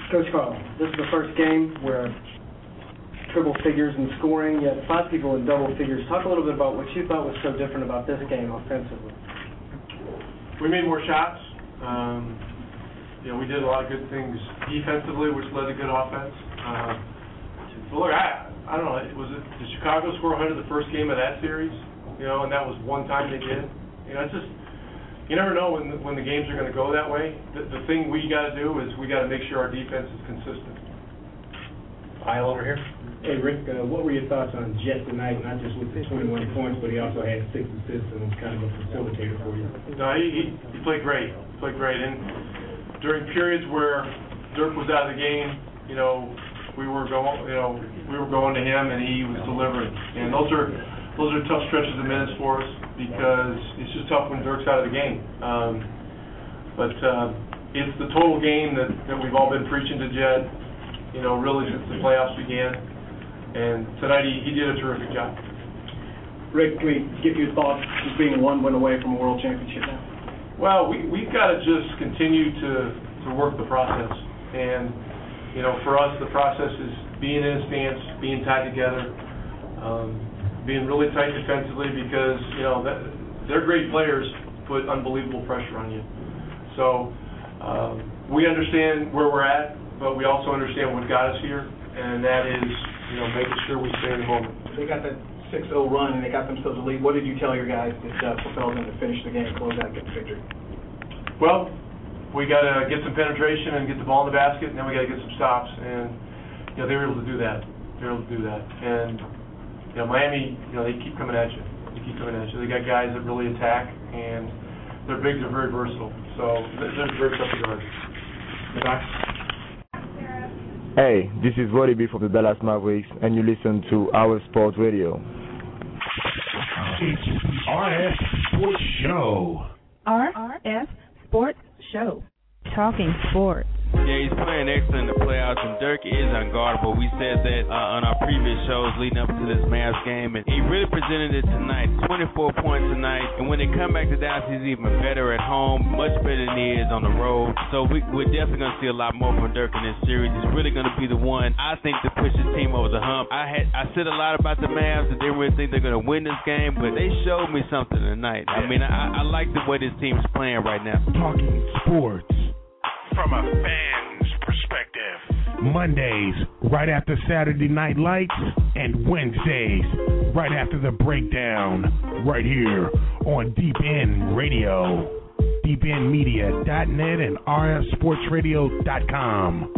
Coach Carl, this is the first game where triple figures in scoring, yet 5 people in double figures. Talk a little bit about what you thought was so different about this game offensively. We made more shots. We did a lot of good things defensively, which led to good offense. Look, I don't know. Did Chicago score 100 the first game of that series? And that was one time they did. It's just you never know when the games are going to go that way. The thing we got to do is we got to make sure our defense is consistent. Kyle over here. Hey, Rick, what were your thoughts on Jet tonight, not just with the 21 points, but he also had 6 assists and was kind of a facilitator for you? No, he played great. He played great. And during periods where Dirk was out of the game, we were going to him and he was delivering. And those are tough stretches of minutes for us because it's just tough when Dirk's out of the game. But it's the total game that we've all been preaching to Jed, really since the playoffs began. And tonight he did a terrific job. Rick, can we get your thoughts just being one win away from a world championship now? Well, we've got to just continue to work the process. And, for us, the process is being in a stance, being tied together, being really tight defensively because, they're great players, put unbelievable pressure on you. So we understand where we're at, but we also understand what got us here, and that is, making sure we stay in the moment. They got that 6-0 run, and they got themselves a lead. What did you tell your guys that propelled them to finish the game, close out, and get the victory? Well, we got to get some penetration and get the ball in the basket, and then we got to get some stops. And, they were able to do that. And, Miami, they keep coming at you. They got guys that really attack, and their bigs are very versatile. So they're very tough to guard. Hey, this is Roddy B from the Dallas Mavericks, and you listen to our sports radio. It's RF Sports Show. RF Sports Show. Talking sports. Yeah, he's playing excellent in the playoffs, and Dirk is unguardable. We said that on our previous shows leading up to this Mavs game, and he really presented it tonight. 24 points tonight, and when they come back to Dallas, he's even better at home, much better than he is on the road. So we're definitely going to see a lot more from Dirk in this series. He's really going to be the one, I think, to push his team over the hump. I said a lot about the Mavs, that they really think they're going to win this game, but they showed me something tonight. I mean, I like the way this team is playing right now. Talking sports. From a fan's perspective. Mondays, right after Saturday Night Lights, and Wednesdays, right after the breakdown, right here on Deep End Radio, deependmedia.net and rfsportsradio.com.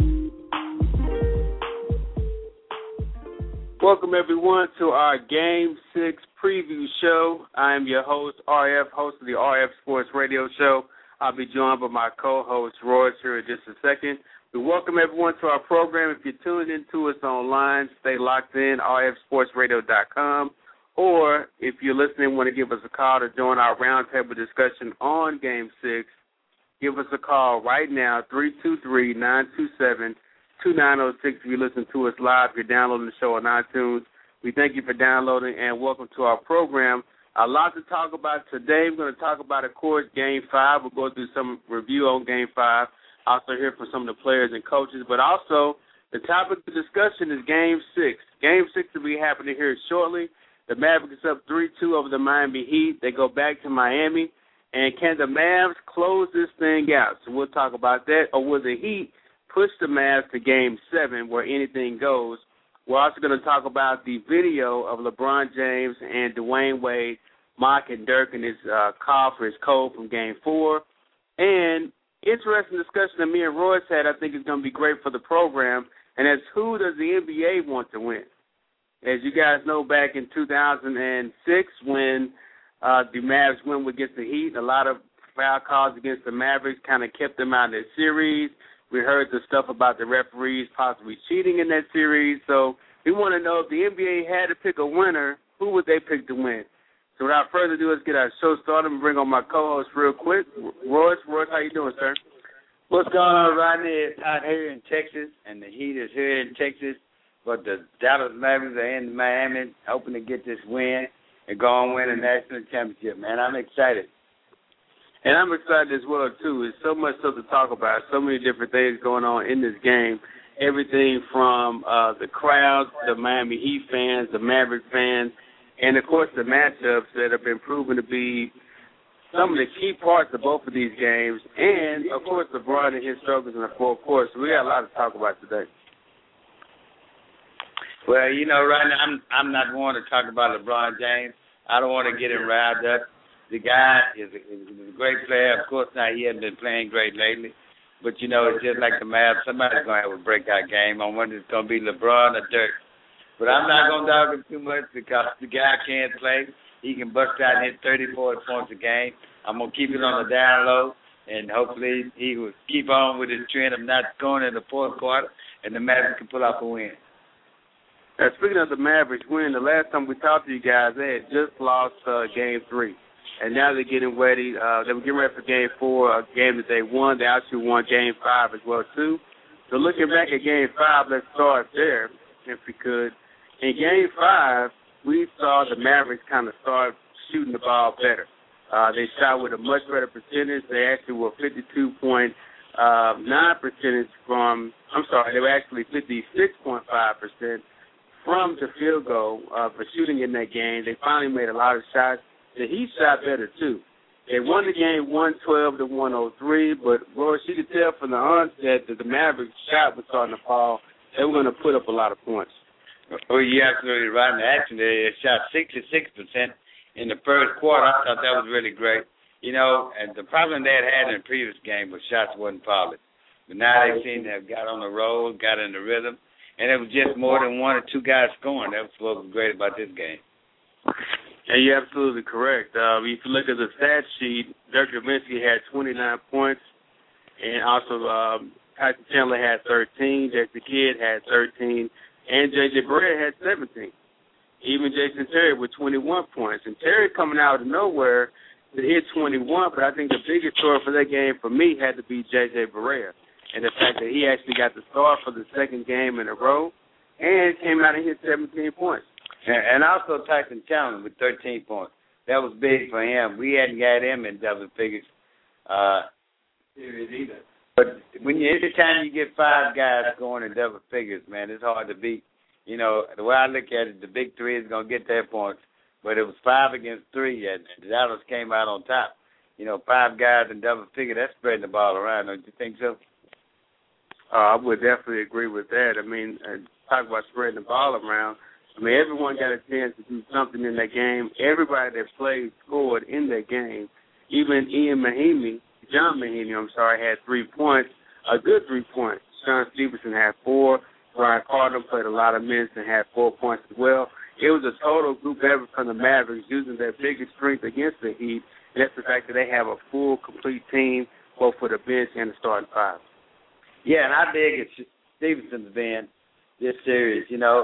Welcome, everyone, to our Game 6 preview show. I am your host, RF, host of the RF Sports Radio Show. I'll be joined by my co-host, Royce, here in just a second. We welcome everyone to our program. If you're tuned in to us online, stay locked in, rfsportsradio.com. Or if you're listening, want to give us a call to join our roundtable discussion on Game 6, give us a call right now, 323-927-2906. If you listen to us live, if you're downloading the show on iTunes, we thank you for downloading and welcome to our program. A lot to talk about today. We're going to talk about, of course, Game 5. We'll go through some review on Game 5. Also hear from some of the players and coaches. But also, the topic of discussion is Game 6. Game 6 will be happening here shortly. The Mavericks up 3-2 over the Miami Heat. They go back to Miami. And can the Mavs close this thing out? So we'll talk about that. Or will the Heat push the Mavs to Game 7 where anything goes? We're also going to talk about the video of LeBron James and Dwayne Wade mocking Dirk and his call for his code from Game 4. And interesting discussion that me and Royce had, I think is going to be great for the program, and that's who does the NBA want to win? As you guys know, back in 2006 when the Mavs went against the Heat, a lot of foul calls against the Mavericks kind of kept them out of that series. We heard the stuff about the referees possibly cheating in that series. So we want to know if the NBA had to pick a winner, who would they pick to win? So without further ado, let's get our show started and bring on my co-host real quick. Royce, how you doing, sir? What's going on, Rodney? It's out here in Texas, and the Heat is here in Texas. But the Dallas Mavericks are in Miami, hoping to get this win and go and win a national championship, man. I'm excited. And I'm excited as well, too. There's so much stuff to talk about, so many different things going on in this game. Everything from the crowds, the Miami Heat fans, the Maverick fans, and, of course, the matchups that have been proven to be some of the key parts of both of these games. And, of course, LeBron and his struggles in the fourth quarter. So we got a lot to talk about today. Well, right now I'm not one to talk about LeBron James. I don't want to get him riled up. The guy is a great player. Of course, now he hasn't been playing great lately. But, it's just like the Mavs. Somebody's going to have a breakout game. I wonder if it's going to be LeBron or Dirk. But I'm not going to dog him too much because the guy can't play. He can bust out and hit 30, 40 points a game. I'm going to keep it on the down low, and hopefully he will keep on with his trend of not scoring in the fourth quarter, and the Mavericks can pull off a win. Speaking of the Mavericks win, the last time we talked to you guys, they had just lost Game 3. And now they're getting ready. They were getting ready for Game 4, a game that they won. They actually won Game 5 as well, too. So looking back at Game 5, let's start there, if we could. In Game 5, we saw the Mavericks kind of start shooting the ball better. They shot with a much better percentage. They actually were 52.9% they were actually 56.5% from the field goal for shooting in that game. They finally made a lot of shots. The Heat shot better, too. They won the game 112-103, but, Royce, you could tell from the onset that the Mavericks shot was starting to fall. They were going to put up a lot of points. Oh, you're absolutely right. In action, they shot 66% in the first quarter. I thought that was really great. And the problem they had in the previous game was shots wasn't polished. But now they seem to have got on the roll, got in the rhythm, and it was just more than one or two guys scoring. That was what was great about this game. And you're absolutely correct. If you look at the stat sheet, Dirk Nowitzki had 29 points, and also Tyson Chandler had 13, Jason Kidd had 13, and J.J. Barea had 17. Even Jason Terry with 21 points. And Terry coming out of nowhere to hit 21, but I think the biggest story for that game for me had to be J.J. Barea, and the fact that he actually got the start for the second game in a row and came out and hit 17 points. And also Tyson Chandler with 13 points. That was big for him. We hadn't got him in double figures series either. But every time you get five guys going in double figures, man, it's hard to beat. The way I look at it, the big three is going to get their points. But it was 5 against 3, and Dallas came out on top. 5 guys in double figure, that's spreading the ball around. Don't you think so? I would definitely agree with that. Talk about spreading the ball around. Everyone got a chance to do something in that game. Everybody that played scored in that game. Even John Mahinmi, had 3 points, a good 3 points. Sean Stevenson had 4. Brian Carter played a lot of minutes and had 4 points as well. It was a total group effort from the Mavericks using their biggest strength against the Heat, and that's the fact that they have a full, complete team, both for the bench and the starting 5. Yeah, and I dig it. Stevenson's been this series.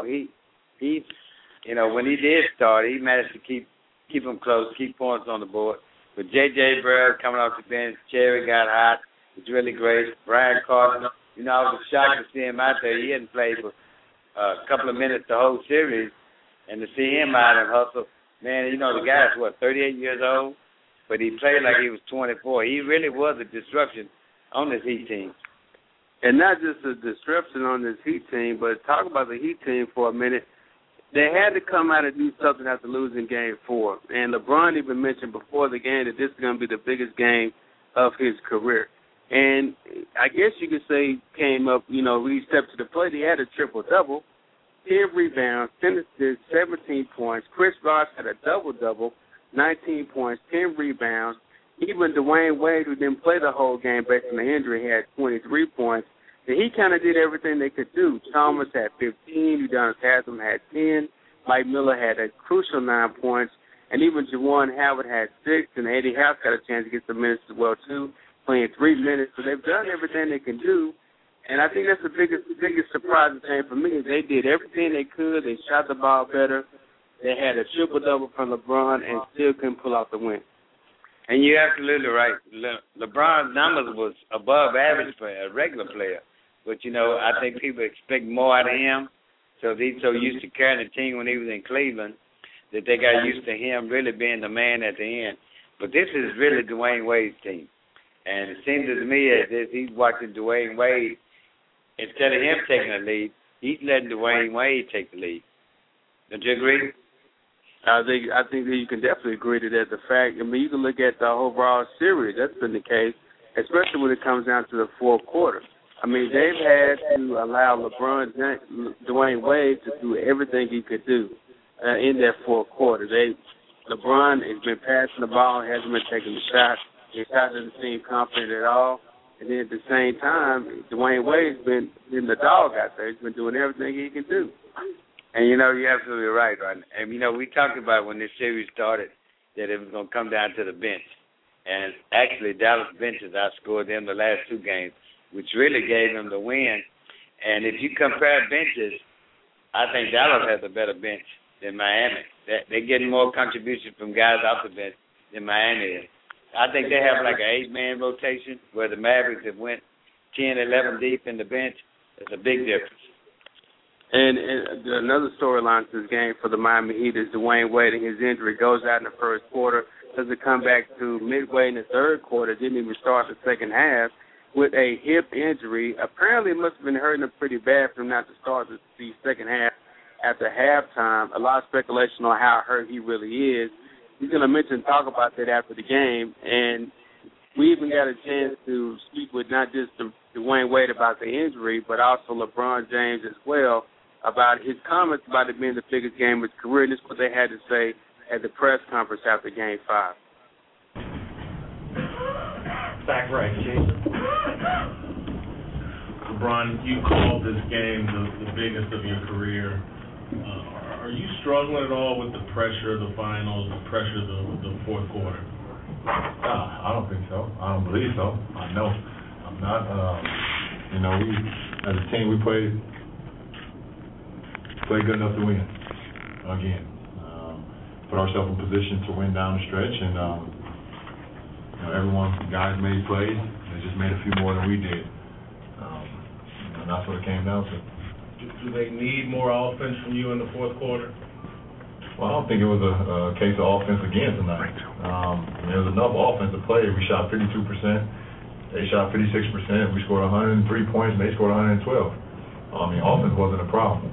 He when he did start, he managed to keep them close, keep points on the board. But J.J. Barea coming off the bench, Cherry got hot. It's really great. Brian Carter, I was shocked to see him out there. He hadn't played for a couple of minutes the whole series. And to see him out and hustle, man, the guy's, 38 years old? But he played like he was 24. He really was a disruption on this Heat team. And not just a disruption on this Heat team, but talk about the Heat team for a minute. They had to come out and do something after losing Game 4. And LeBron even mentioned before the game that this is going to be the biggest game of his career. And I guess you could say came up, he stepped to the plate. He had a triple-double, 10 rebounds, 10 assists, 17 points. Chris Bosh had a double-double, 19 points, 10 rebounds. Even Dwayne Wade, who didn't play the whole game based on the injury, had 23 points. So he kind of did everything they could do. Thomas had 15. Udonis Haslem had 10. Mike Miller had a crucial 9 points. And even Juwan Howard had 6. And Eddie House got a chance to get some minutes as well, too, playing 3 minutes. So they've done everything they can do. And I think that's the biggest surprising thing for me is they did everything they could. They shot the ball better. They had a triple-double from LeBron and still couldn't pull out the win. And you're absolutely right. LeBron's numbers was above average for a regular player. But, I think people expect more out of him. So he's so used to carrying the team when he was in Cleveland that they got used to him really being the man at the end. But this is really Dwayne Wade's team. And it seems to me as if he's watching Dwayne Wade, instead of him taking the lead, he's letting Dwayne Wade take the lead. Don't you agree? I think that you can definitely agree to that. The fact, I mean, you can look at the overall series. That's been the case, especially when it comes down to the fourth quarter. I mean, they've had to allow Dwayne Wade to do everything he could do in that fourth quarter. LeBron has been passing the ball, hasn't been taking the shot. His shot doesn't seem confident at all. And then at the same time, Dwayne Wade's been in the dog out there. He's been doing everything he can do. And, you know, you're absolutely right. And, you know, we talked about when this series started that it was going to come down to the bench. And actually, Dallas bench has outscored them the last two games, which really gave them the win. And if you compare benches, I think Dallas has a better bench than Miami. They're getting more contribution from guys off the bench than Miami is. I think they have like an 8-man rotation where the Mavericks have went 10, 11 deep in the bench. It's a big difference. And another storyline to this game for the Miami Heat is Dwayne Wade and his injury. Goes out in the first quarter, doesn't come back to midway in the third quarter, didn't even start the second half with a hip injury. Apparently it must have been hurting him pretty bad for him not to start the second half after halftime. A lot of speculation on how hurt he really is. He's going to talk about that after the game, and we even got a chance to speak with not just Dwayne Wade about the injury, but also LeBron James as well about his comments about it being the biggest game of his career, and this is what they had to say at the press conference after Game 5. Back right, Jason. LeBron, you called this game the biggest of your career. Are you struggling at all with the pressure of the finals, the pressure of the fourth quarter? I don't think so. I don't believe so. I know I'm not. You know, we as a team we played good enough to win again. Put ourselves in position to win down the stretch, and you know, guys made plays. They just made a few more than we did, and that's what it came down to. Do they need more offense from you in the fourth quarter? Well, I don't think it was a case of offense again tonight. There was enough offensive play. We shot 52%. They shot 56%. We scored 103 points, and they scored 112. I mean, offense wasn't a problem.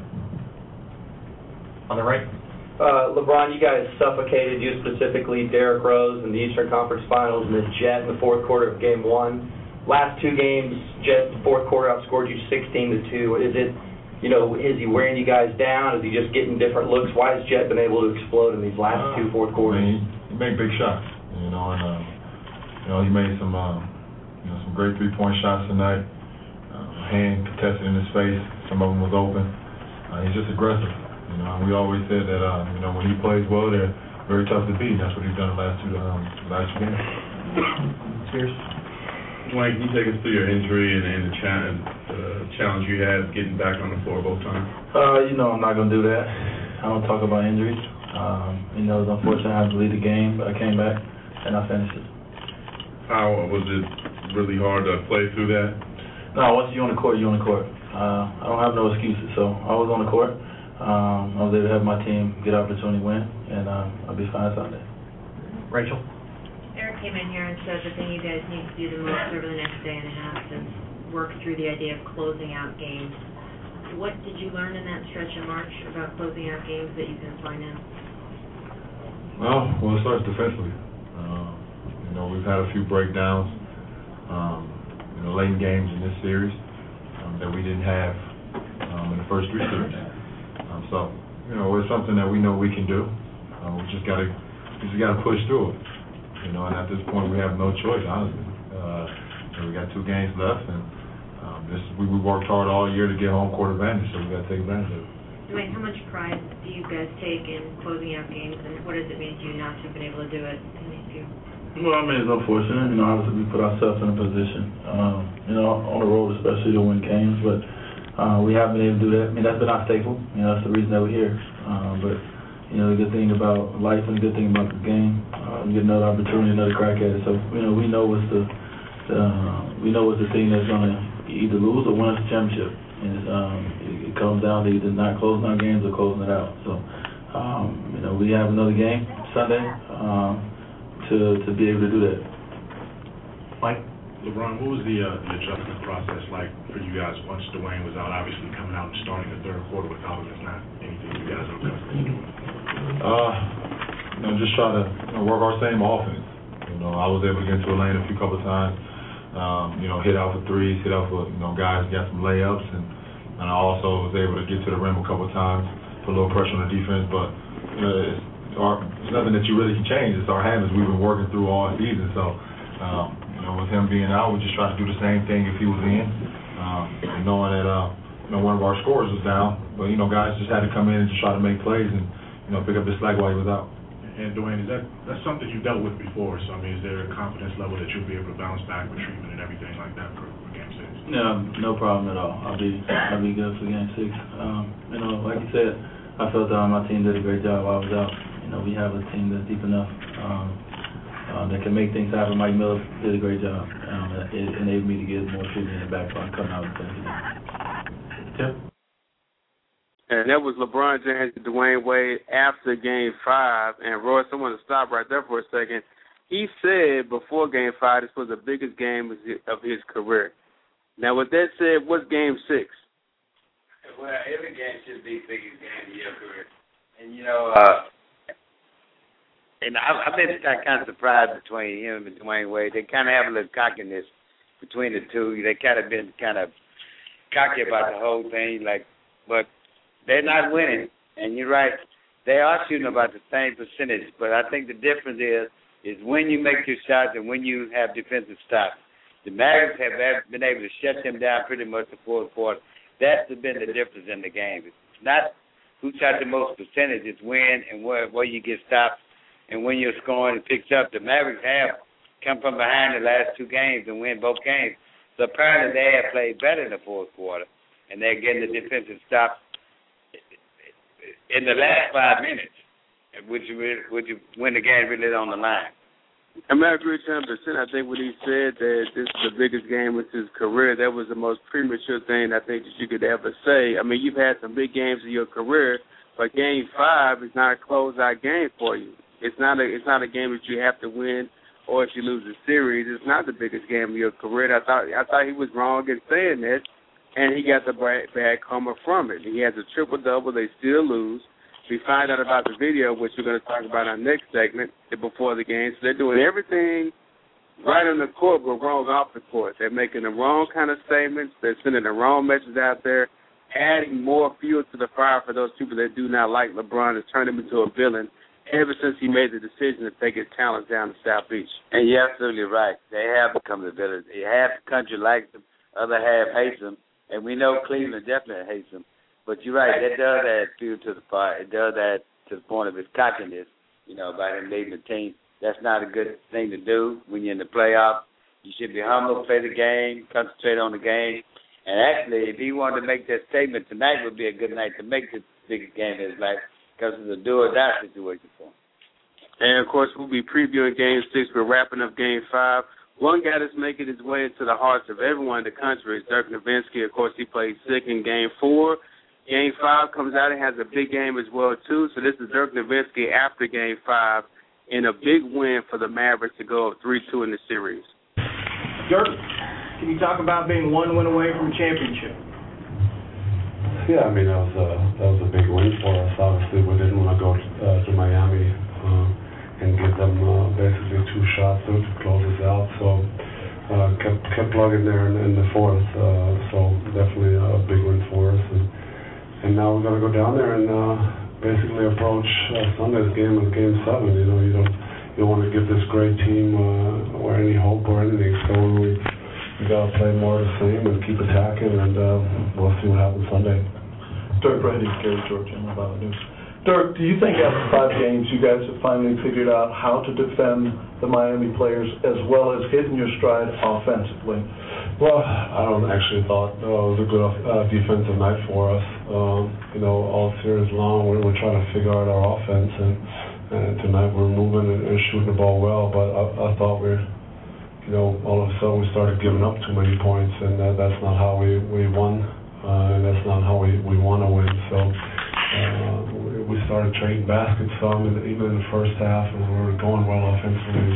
On the right. LeBron, you guys suffocated, you specifically, Derrick Rose in the Eastern Conference Finals and the Jet in the fourth quarter of Game 1. Last two games, Jet in the fourth quarter outscored you 16-2. Is it, you know, is he wearing you guys down? Is he just getting different looks? Why has Jet been able to explode in these last two fourth quarters? I mean, he made big shots, you know, and you know, he made some some great three-point shots tonight. Hand contested in his face. Some of them was open. He's just aggressive. You know, and we always said that you know, when he plays well, they're very tough to beat. And that's what he's done the last two games. Cheers. Dwayne, can you take us through your injury and the challenge you had getting back on the floor both times? You know, I'm not going to do that. I don't talk about injuries. You know, it's unfortunate I had to leave the game, but I came back and I finished it. How was it really hard to play through that? No, once you're on the court, you're on the court. I don't have no excuses, so I was on the court. I was able to have my team get opportunity to win, and I'll be fine Sunday. Rachel? Eric came in here and said the thing you guys need to do the most over the next day and a half is work through the idea of closing out games. What did you learn in that stretch in March about closing out games that you can apply now? Well, it starts defensively. You know, we've had a few breakdowns, you know, late in games in this series that we didn't have in the first three series. So, you know, it's something that we know we can do. We just gotta push through it. You know, and at this point we have no choice, honestly. We got 2 games left, and we worked hard all year to get home court advantage, so we got to take advantage of it. Dwayne, how much pride do you guys take in closing out games, and what does it mean to you not to have been able to do it in these few? Well, I mean, it's unfortunate. You know, obviously we put ourselves in a position, you know, on the road especially to win games, but we haven't been able to do that. I mean, that's been our staple. You know, that's the reason that we're here. But, you know, the good thing about life and the good thing about the game, you get another opportunity, another crack at it. So, you know, we know what's the thing that's going to either lose or win us the championship. And it comes down to either not closing our games or closing it out. So, you know, we have another game Sunday. to be able to do that. Mike? LeBron, what was the adjustment process like for you guys once Dwayne was out? Obviously, coming out and starting the third quarter without him is not anything you guys are accustomed to doing. Just try to work our same offense. I was able to get into a lane a couple of times. Hit out for threes, hit out for guys got some layups, and I also was able to get to the rim a couple of times, put a little pressure on the defense. But it's nothing that you really can change. It's our habits we've been working through all season. So. With him being out, we just try to do the same thing if he was in, and knowing that one of our scorers was down, but guys just had to come in and just try to make plays and pick up the slack while he was out. And Dwayne, that's something you dealt with before? So is there a confidence level that you'll be able to bounce back with treatment and everything like that for Game 6? No problem at all. I'll be good for Game 6. Like you said, I felt my team did a great job while I was out. We have a team that's deep enough. That can make things happen. Mike Miller did a great job. It enabled me to get more treatment in the back line coming out of the Tim? And that was LeBron James and Dwayne Wade after Game 5. And Royce, I want to stop right there for a second. He said before Game 5 this was the biggest game of his career. Now, with that said, what's Game 6? Well, every game should be the biggest game of your career. And I've been kind of surprised between him and Dwayne Wade. They kind of have a little cockiness between the two. They kind of been cocky about the whole thing, but they're not winning. And you're right, they are shooting about the same percentage. But I think the difference is when you make your shots and when you have defensive stops. The Mavericks have been able to shut them down pretty much the fourth quarter. That's been the difference in the game. It's not who shot the most percentage. It's when and where you get stopped. And when you're scoring and picks up, the Mavericks have come from behind the last two games and win both games. So apparently they have played better in the fourth quarter, and they're getting the defensive stops in the last 5 minutes, which when the game really is on the line. I agree with 100%. I think when he said that this is the biggest game of his career, that was the most premature thing I think that you could ever say. You've had some big games in your career, but Game 5 is not a closeout game for you. It's not a game that you have to win, or if you lose the series, it's not the biggest game of your career. I thought he was wrong in saying that, and he got the bad karma from it. He has a triple-double. They still lose. We find out about the video, which we're going to talk about in our next segment, before the game. So they're doing everything right on the court but wrong off the court. They're making the wrong kind of statements. They're sending the wrong message out there, adding more fuel to the fire for those people that do not like LeBron and turn him into a villain ever since he made the decision to take his talent down to South Beach. And you're absolutely right. They have become the villains. Half the country likes them, other half hates them, and we know Cleveland definitely hates them. But you're right, that does add fuel to the fire. It does add to the point of his cockiness, about him leading the team. That's not a good thing to do when you're in the playoffs. You should be humble, play the game, concentrate on the game. And actually, if he wanted to make that statement, tonight would be a good night to make this biggest game of his life, because it's a do-or-die situation for him. And, of course, we'll be previewing Game 6. We're wrapping up Game 5. One guy that's making his way into the hearts of everyone in the country is Dirk Nowitzki. Of course, he played sick in Game 4. Game 5 comes out and has a big game as well, too. So this is Dirk Nowitzki after Game 5 in a big win for the Mavericks to go up 3-2 in the series. Dirk, can you talk about being one win away from a championship? Yeah, that was a big win for us. Obviously, we didn't want to go to Miami and give them basically 2 shots to close us out. So kept plugging there in the fourth. So definitely a big win for us. And now we're going to go down there and basically approach Sunday's game as Game 7. You don't want to give this great team or any hope or anything. So we got to play more of the same and keep attacking, and we'll see what happens Sunday. Dirk Brady, Gary George, about the news. Dirk, do you think after 5 games you guys have finally figured out how to defend the Miami players as well as hitting your stride offensively? Well, I don't actually thought it was a good defensive night for us. All series long we're trying to figure out our offense, and tonight we're moving and shooting the ball well, but I thought all of a sudden we started giving up too many points, and that's not how we won, and that's not how we want to win. So we started trading baskets some, and even in the first half, when we were going well offensively,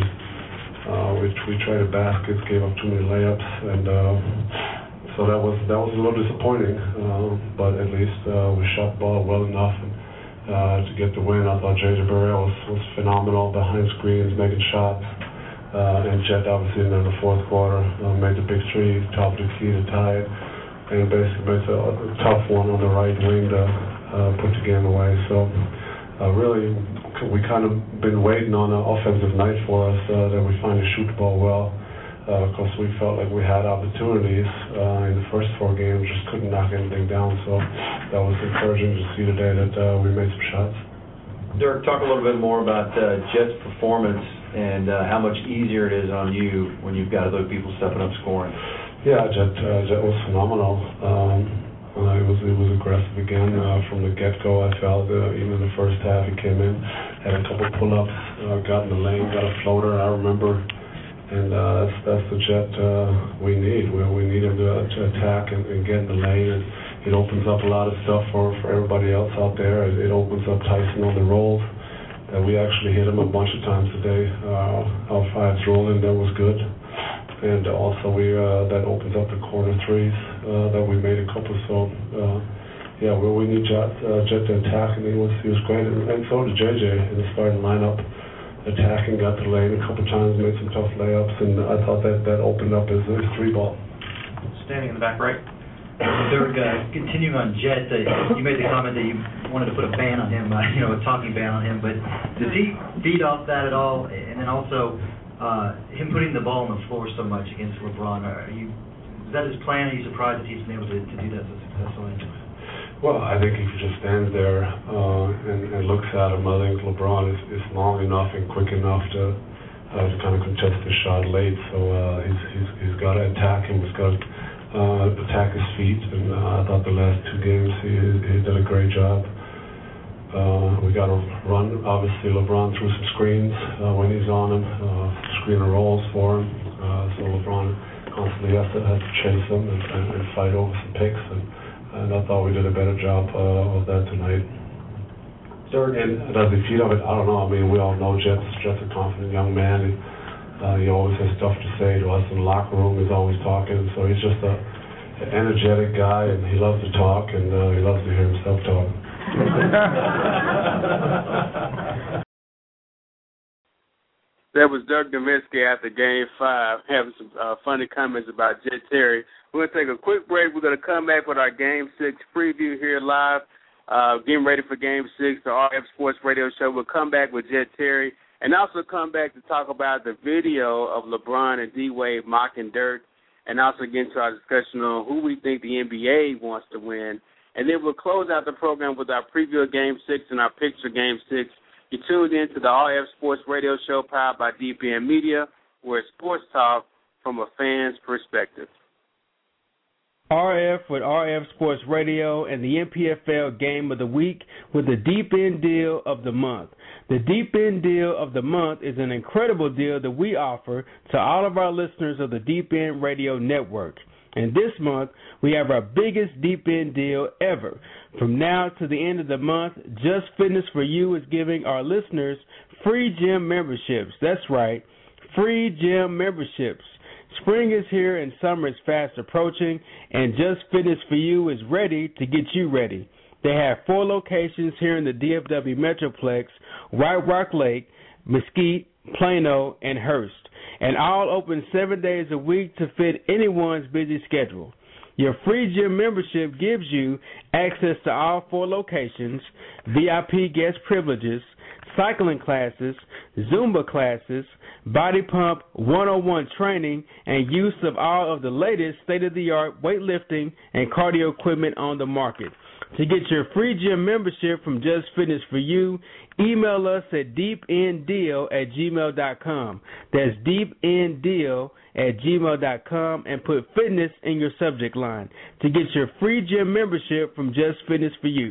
we traded baskets, gave up too many layups, and so that was a little disappointing. But at least we shot the ball well enough to get the win. I thought J.J. Barrett was phenomenal behind screens, making shots. And Jet, obviously, in the fourth quarter, made the big three, top of the key to tie it, and basically made a tough one on the right wing to put the game away. So, really, we kind of been waiting on an offensive night for us that we finally shoot the ball well, because we felt like we had opportunities in the first 4 games, just couldn't knock anything down. So that was encouraging to see today that we made some shots. Dirk, talk a little bit more about Jet's performance and how much easier it is on you when you've got other people stepping up scoring. Yeah, Jet was phenomenal. He was aggressive again from the get-go. I felt even in the first half he came in, had a couple pull-ups, got in the lane, got a floater, I remember. And that's the Jet we need. We need him to attack and get in the lane. And it opens up a lot of stuff for everybody else out there. It opens up Tyson on the rolls. We actually hit him a bunch of times today. Our 5's rolling, that was good. And also that opens up the corner threes that we made a couple. So we need Jet to attack, and he was great. And so did JJ in the starting lineup, attacking, got the lane a couple times, made some tough layups, and I thought that opened up his 3-ball. Standing in the back right. Dirk, continuing on Jet, you made the comment that you wanted to put a ban on him, a talking ban on him, but does he feed off that at all? And then also, him putting the ball on the floor so much against LeBron, is that his plan? Are you surprised that he's been able to do that so successfully? Well, I think if he just stands there and looks at him, I think LeBron is long enough and quick enough to kind of contest the shot late. So he's got to attack him. He's got to attack his feet, and I thought the last 2 games he did a great job. We got to run, obviously, LeBron through some screens when he's on him, screener rolls for him. So LeBron constantly has to chase him and fight over some picks, and I thought we did a better job of that tonight. And does he feed off it? I don't know. I mean, we all know Jet's a confident young man. He always has stuff to say to us in the locker room. He's always talking. So he's just an energetic guy, and he loves to talk, and he loves to hear himself talk. That was Dirk Nowitzki after Game 5, having some funny comments about Jet Terry. We're going to take a quick break. We're going to come back with our Game 6 preview here live, getting ready for Game 6, the RF Sports Radio Show. We'll come back with Jet Terry, and also come back to talk about the video of LeBron and D-Wade mocking Dirk, and also get into our discussion on who we think the NBA wants to win. And then we'll close out the program with our preview of Game 6 and our picks for Game 6. You tuned in to the RF Sports Radio Show powered by DPN Media, where it's sports talk from a fan's perspective. RF with RF Sports Radio and the NPFL Game of the Week with the Deep End Deal of the Month. The Deep End Deal of the Month is an incredible deal that we offer to all of our listeners of the Deep End Radio Network. And this month, we have our biggest Deep End deal ever. From now to the end of the month, Just Fitness for You is giving our listeners free gym memberships. That's right, free gym memberships. Spring is here and summer is fast approaching, and Just Fitness for You is ready to get you ready. They have 4 locations here in the DFW Metroplex, White Rock Lake, Mesquite, Plano, and Hurst, and all open 7 days a week to fit anyone's busy schedule. Your free gym membership gives you access to all 4 locations, VIP guest privileges, cycling classes, Zumba classes, body pump 101 training, and use of all of the latest state-of-the-art weightlifting and cardio equipment on the market. To get your free gym membership from Just Fitness for You, email us at deependdeal@gmail.com. That's deependdeal@gmail.com, and put fitness in your subject line to get your free gym membership from Just Fitness for You.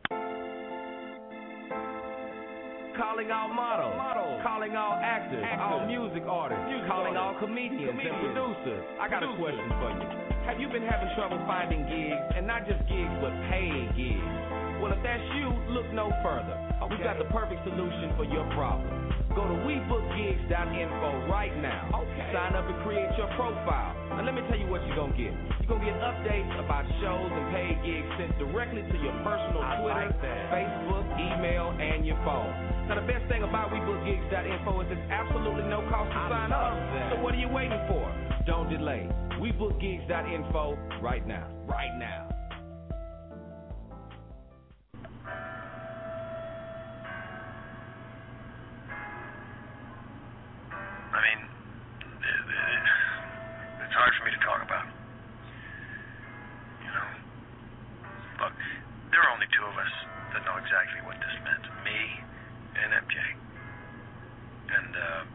Calling all models, calling all actors, all music artists, calling all comedians and producers. I got a question for you. Have you been having trouble finding gigs, and not just gigs, but paid gigs? Well, if that's you, look no further. We got the perfect solution for your problem. Go to WeBookGigs.info right now. Sign up and create your profile. Now let me tell you what you're going to get. You're going to get updates about shows and paid gigs sent directly to your personal Twitter, Facebook, email, and your phone. Now the best thing about WeBookGigs.info is there's absolutely no cost to sign up. So what are you waiting for? Don't delay. WeBookGigs.info right now. Right now. I mean, it's hard for me to talk about. You know, look, there are only two of us that know exactly what this meant. Me and MJ. And,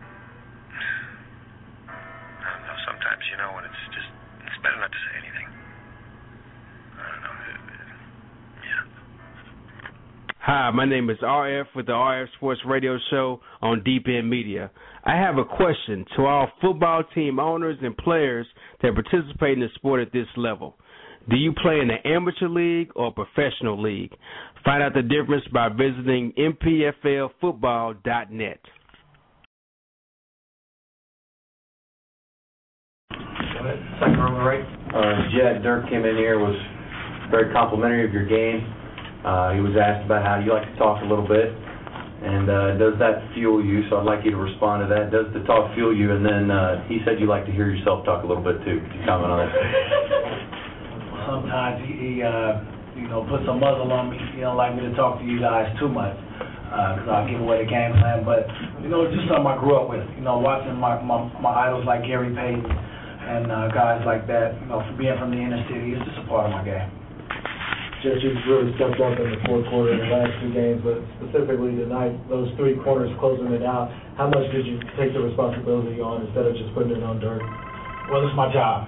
I don't know, sometimes, you know, when it's better not to say anything. I don't know, yeah. Hi, my name is RF with the RF Sports Radio Show on Deep End Media. I have a question to all football team owners and players that participate in the sport at this level. Do you play in the amateur league or professional league? Find out the difference by visiting mpflfootball.net. Second row, right? Jed, Dirk came in here, was very complimentary of your game. He was asked about how you like to talk a little bit, and does that fuel you? So I'd like you to respond to that. Does the talk fuel you? And then he said you like to hear yourself talk a little bit too. Could you comment on that? Sometimes he puts a muzzle on me. He don't like me to talk to you guys too much because I'll give away the game plan. But just something I grew up with. Watching my idols like Gary Payton and guys like that. For being from the inner city, it's just a part of my game. Judge, you've really stepped up in the fourth quarter in the last two games, but specifically tonight, those three corners closing it out, how much did you take the responsibility on instead of just putting it on Dirk? Well, it's my job.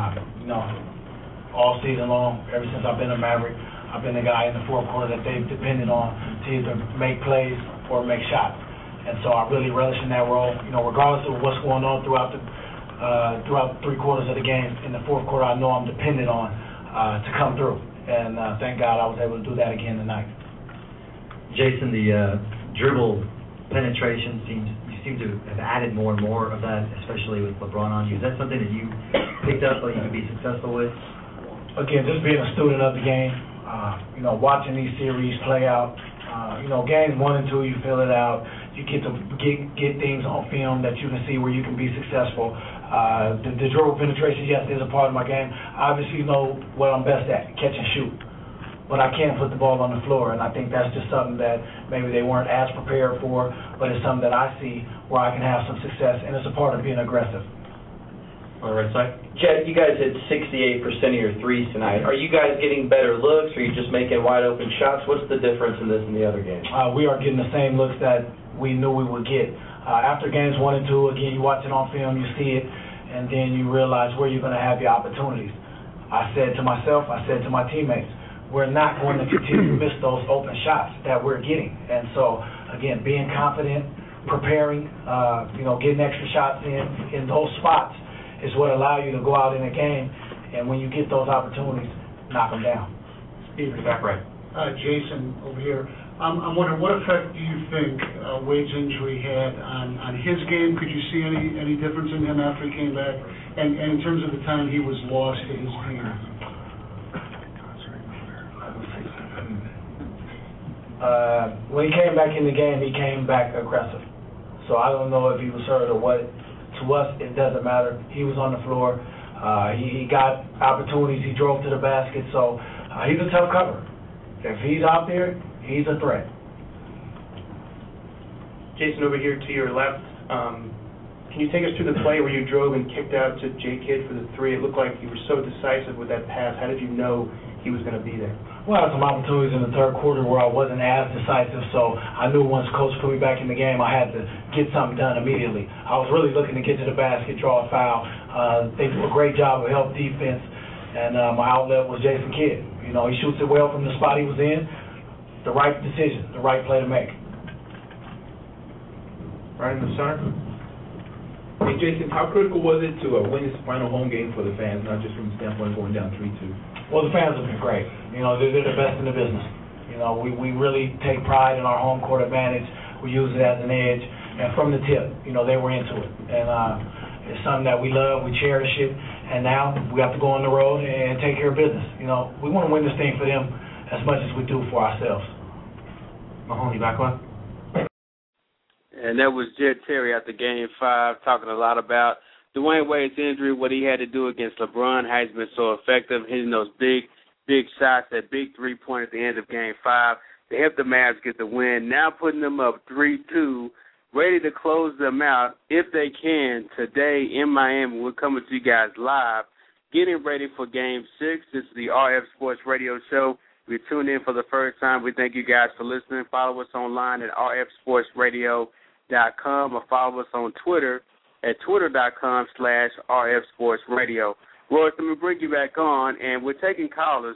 All season long, ever since I've been a Maverick, I've been the guy in the fourth quarter that they've depended on to either make plays or make shots. And so I really relish in that role. Regardless of what's going on throughout three quarters of the game, in the fourth quarter, I know I'm dependent on to come through. And thank God I was able to do that again tonight. Jason, the dribble penetration you seem to have added more and more of that, especially with LeBron on you. Is that something that you picked up or you could be successful with? Again, just being a student of the game, watching these series play out. Games 1 and 2, you fill it out. You get to get things on film that you can see where you can be successful. The dribble penetration, yes, is a part of my game. I obviously know what I'm best at, catch and shoot. But I can't put the ball on the floor, and I think that's just something that maybe they weren't as prepared for, but it's something that I see where I can have some success, and it's a part of being aggressive. All right, side. Jed, you guys hit 68% of your threes tonight. Are you guys getting better looks, or are you just making wide-open shots? What's the difference in this and the other games? We are getting the same looks that we knew we would get. After games 1 and 2, again, you watch it on film, you see it, and then you realize where you're going to have your opportunities. I said to myself, I said to my teammates, we're not going to continue to miss those open shots that we're getting. And so, again, being confident, preparing, getting extra shots in those spots is what allow you to go out in a game, and when you get those opportunities, knock them down. Steve, back right. Jason over here. I'm wondering, what effect do you think Wade's injury had on his game? Could you see any difference in him after he came back? And in terms of the time he was lost to his team? When he came back in the game, he came back aggressive. So I don't know if he was hurt or what. To us, it doesn't matter. He was on the floor. He got opportunities. He drove to the basket. So he's a tough cover. If he's out there, he's a threat. Jason, over here to your left, can you take us through the play where you drove and kicked out to J-Kid for the three? It looked like you were so decisive with that pass. How did you know he was going to be there? Well, I had some opportunities in the third quarter where I wasn't as decisive, so I knew once Coach put me back in the game, I had to get something done immediately. I was really looking to get to the basket, draw a foul. They do a great job of help defense, and my outlet was Jason Kidd. He shoots it well from the spot he was in. The right decision, the right play to make. Right in the center. Hey, Jason, how critical was it to win this final home game for the fans, not just from the standpoint of going down 3-2? Well, the fans have been great. They're the best in the business. You know, we really take pride in our home court advantage. We use it as an edge. And from the tip, you know, they were into it. And it's something that we love, we cherish it, and now we have to go on the road and take care of business. You know, we want to win this thing for them as much as we do for ourselves. Mahoney, back on. And that was Jed Terry after Game 5, talking a lot about Dwayne Wade's injury, what he had to do against LeBron, how he's been so effective, hitting those big shots, that big three-point at the end of Game 5 to help the Mavs get the win. Now putting them up 3-2, ready to close them out if they can today in Miami. We're coming to you guys live, getting ready for Game 6. This is the RF Sports Radio Show. If you're tuned in for the first time, we thank you guys for listening. Follow us online at rfsportsradio.com or follow us on Twitter at twitter.com/rfsportsradio. Royce, let me bring you back on, and we're taking callers,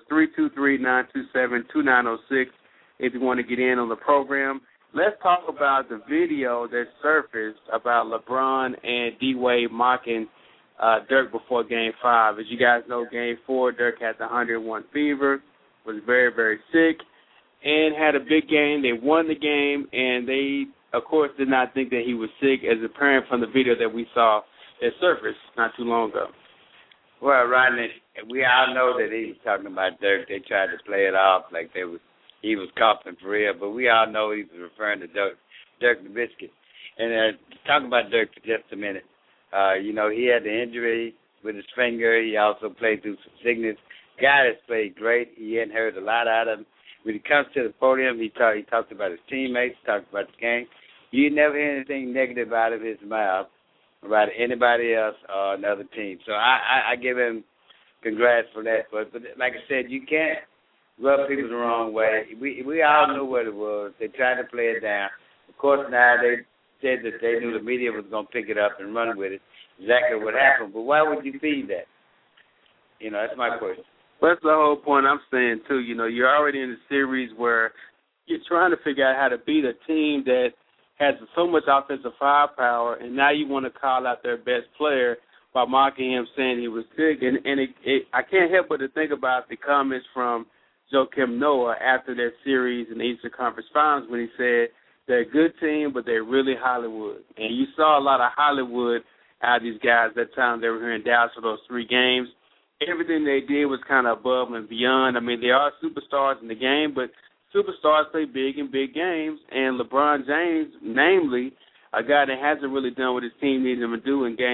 323-927-2906, if you want to get in on the program. Let's talk about the video that surfaced about LeBron and D-Wade mocking Dirk before Game 5. As you guys know, Game 4, Dirk had the 101 fever, was very, very sick, and had a big game. They won the game, and they, of course, did not think that he was sick, as apparent from the video that we saw that surfaced not too long ago. Well, Rodney, we all know that he was talking about Dirk. They tried to play it off like he was coughing for real, but we all know he was referring to Dirk Nowitzki. And talking about Dirk for just a minute, you know, he had the injury with his finger. He also played through some sickness. Guy has played great. He hadn't heard a lot out of him. When he comes to the podium, he talked about his teammates, talked about the game. You never hear anything negative out of his mouth about anybody else or another team. So I give him congrats for that. But like I said, you can't rub people the wrong way. We all knew what it was. They tried to play it down. Of course, now they said that they knew the media was going to pick it up and run with it. Exactly what happened. But why would you feed that? You know, that's my question. Well, that's the whole point I'm saying, too. You know, you're already in a series where you're trying to figure out how to beat a team that has so much offensive firepower, and now you want to call out their best player by mocking him, saying he was sick. And I can't help but to think about the comments from Joakim Noah after that series in the Eastern Conference Finals when he said they're a good team, but they're really Hollywood. And you saw a lot of Hollywood out of these guys that time they were here in Dallas for those 3 games. Everything they did was kind of above and beyond. I mean, they are superstars in the game, but superstars play big in big games, and LeBron James, namely, a guy that hasn't really done what his team needs him to do in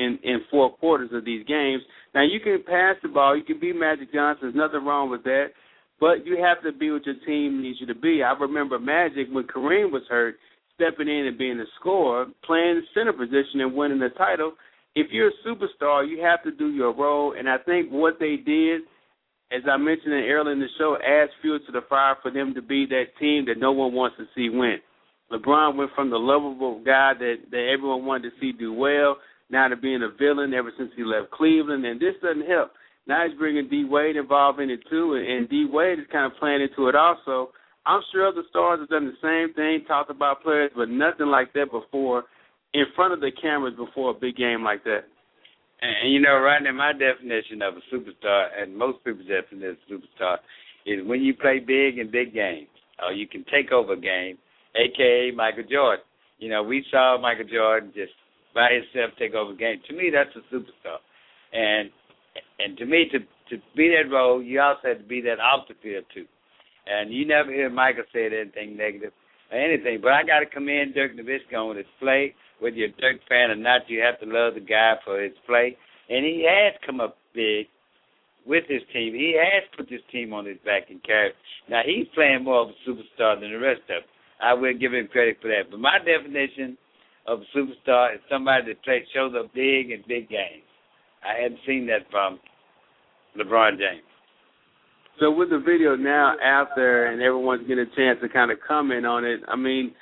4 quarters of these games. Now, you can pass the ball. You can be Magic Johnson. There's nothing wrong with that, but you have to be what your team needs you to be. I remember Magic, when Kareem was hurt, stepping in and being a scorer, playing the center position and winning the title. If you're a superstar, you have to do your role, and I think what they did, as I mentioned earlier in the show, adds fuel to the fire for them to be that team that no one wants to see win. LeBron went from the lovable guy that everyone wanted to see do well, now to being a villain ever since he left Cleveland, and this doesn't help. Now he's bringing D-Wade involved in it too, and D-Wade is kind of playing into it also. I'm sure other stars have done the same thing, talked about players, but nothing like that before, in front of the cameras before a big game like that. And you know, right now, my definition of a superstar, and most people's definition of a superstar, is when you play big in big games, or you can take over a game, a.k.a. Michael Jordan. You know, we saw Michael Jordan just by himself take over a game. To me, that's a superstar. And to me, to be that role, you also have to be that off the field, too. And you never hear Michael say anything negative or anything. But I got to commend Dirk Nowitzki on his play. Whether you're a Dirk fan or not, you have to love the guy for his play. And he has come up big with his team. He has put his team on his back and carried. Now, he's playing more of a superstar than the rest of them. I will give him credit for that. But my definition of a superstar is somebody that shows up big in big games. I hadn't seen that from LeBron James. So with the video now out there and everyone's getting a chance to kind of comment on it, I mean,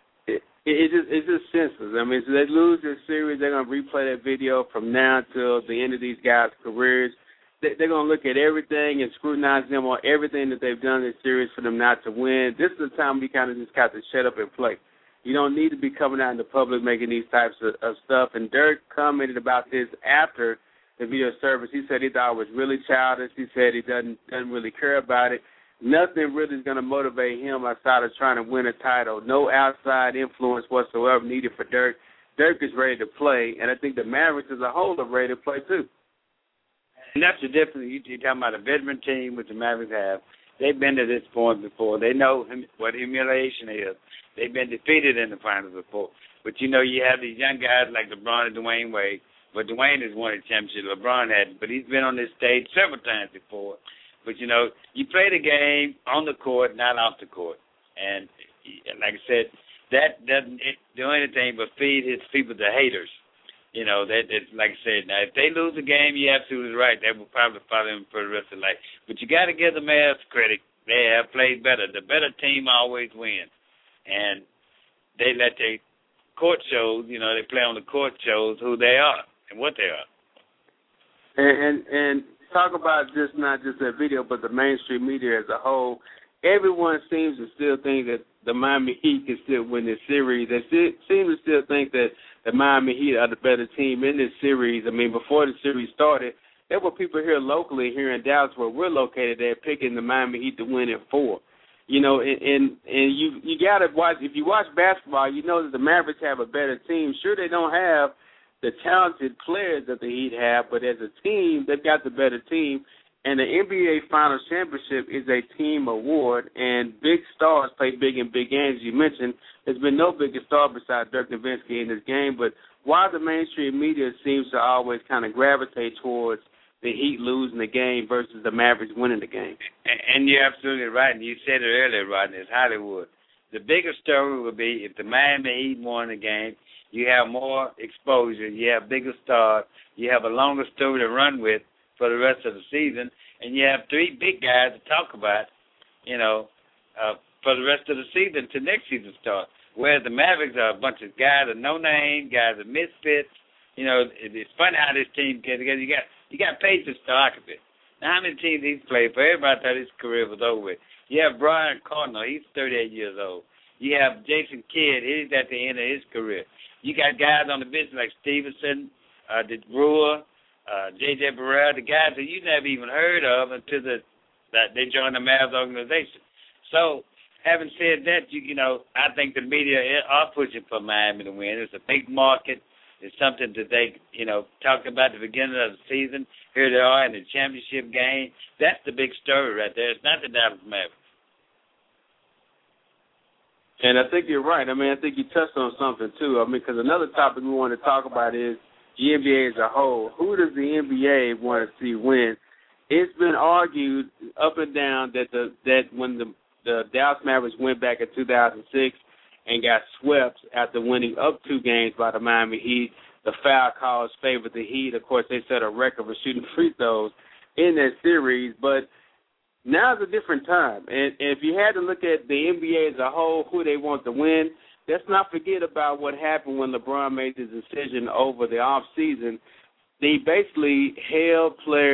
it's just senseless. I mean, so they lose this series, they're going to replay that video from now till the end of these guys' careers. They're going to look at everything and scrutinize them on everything that they've done in this series for them not to win. This is the time we kind of just got to shut up and play. You don't need to be coming out in the public making these types of stuff. And Dirk commented about this after the video service. He said he thought it was really childish. He said he doesn't really care about it. nothing really is going to motivate him outside of trying to win a title. No outside influence whatsoever needed for Dirk. Dirk is ready to play, and I think the Mavericks as a whole are ready to play too. And that's the difference. You're talking about a veteran team, which the Mavericks have. They've been to this point before. They know what humiliation is. They've been defeated in the finals before. But, you have these young guys like LeBron and Dwayne Wade. But Dwayne has won a championship. LeBron hadn't. But he's been on this stage several times before. But, you play the game on the court, not off the court. And like I said, that doesn't do anything but feed his people, the haters. That like I said, now if they lose the game, you're absolutely right. That will probably follow him for the rest of life. But you got to give the Mavs credit. They have played better. The better team always wins. And they let their court shows, they play on the court shows who they are and what they are. And talk about not just that video, but the mainstream media as a whole. Everyone seems to still think that the Miami Heat can still win this series. They seem to still think that the Miami Heat are the better team in this series. I mean, before the series started, there were people here locally, here in Dallas, where we're located, they're picking the Miami Heat to win in 4. And you got to watch. If you watch basketball, you know that the Mavericks have a better team. Sure, they don't have the talented players that the Heat have, but as a team, they've got the better team. And the NBA Finals Championship is a team award, and big stars play big in big games. You mentioned there's been no bigger star besides Dirk Nowitzki in this game, but why the mainstream media seems to always kind of gravitate towards the Heat losing the game versus the Mavericks winning the game. And you're absolutely right, and you said it earlier, Rodney, it's Hollywood. The bigger story would be if the Miami Heat won the game, you have more exposure, you have bigger stars, you have a longer story to run with for the rest of the season, and you have 3 big guys to talk about, for the rest of the season to next season start. Whereas the Mavericks are a bunch of guys of no name, guys of misfits. It's funny how this team gets together. You got Pacers Stojakovic. Now, how many teams he's played for? Everybody thought his career was over with. You have Brian Cardinal. He's 38 years old. You have Jason Kidd. He's at the end of his career. You got guys on the bench like Stevenson, the Brewer, J.J. Barrera, the guys that you never even heard of until that they joined the Mavs organization. So, having said that, I think the media are pushing for Miami to win. It's a big market. It's something that they, talked about at the beginning of the season. Here they are in the championship game. That's the big story right there. It's not the Dallas Mavericks. And I think you're right. I mean, I think you touched on something, too. I mean, because another topic we want to talk about is the NBA as a whole. Who does the NBA want to see win? It's been argued up and down that when the Dallas Mavericks went back in 2006 and got swept after winning up 2 games by the Miami Heat, the foul calls favored the Heat. Of course, they set a record for shooting free throws in that series. But now's a different time. And if you had to look at the NBA as a whole, who they want to win, let's not forget about what happened when LeBron made his decision over the offseason. They basically held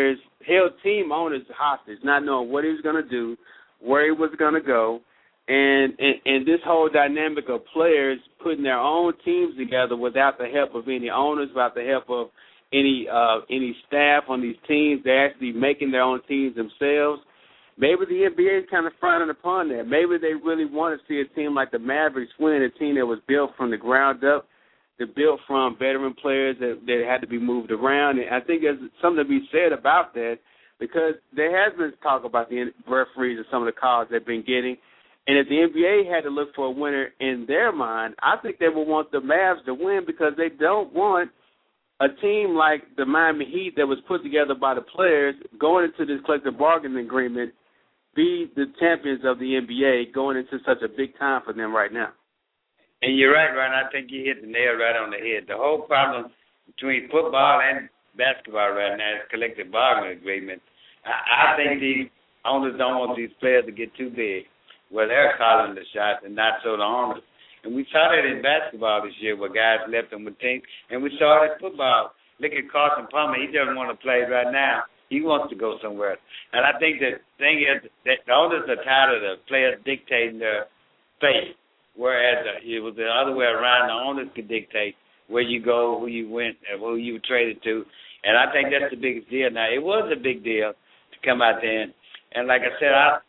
team owners hostage, not knowing what he was going to do, where he was going to go. And this whole dynamic of players putting their own teams together without the help of any owners, without the help of any staff on these teams, they're actually making their own teams themselves. Maybe the NBA is kind of frowning upon that. Maybe they really want to see a team like the Mavericks win, a team that was built from the ground up, that built from veteran players that had to be moved around. And I think there's something to be said about that because there has been talk about the referees and some of the calls they've been getting. And if the NBA had to look for a winner in their mind, I think they would want the Mavs to win because they don't want a team like the Miami Heat that was put together by the players going into this collective bargaining agreement be the champions of the NBA going into such a big time for them right now. And you're right, Ron. I think you hit the nail right on the head. The whole problem between football and basketball right now is collective bargaining agreement. I think the owners don't want these players to get too big. Well, they're calling the shots and not so the owners. And we saw that in basketball this year where guys left them with teams. And we saw it in football. Look at Carson Palmer. He doesn't want to play right now. He wants to go somewhere. And I think the thing is that the owners are tired of the players dictating their fate, whereas it was the other way around. The owners could dictate where you go, who you went, and who you traded to. And I think that's the biggest deal. Now, it was a big deal to come out there And like I said,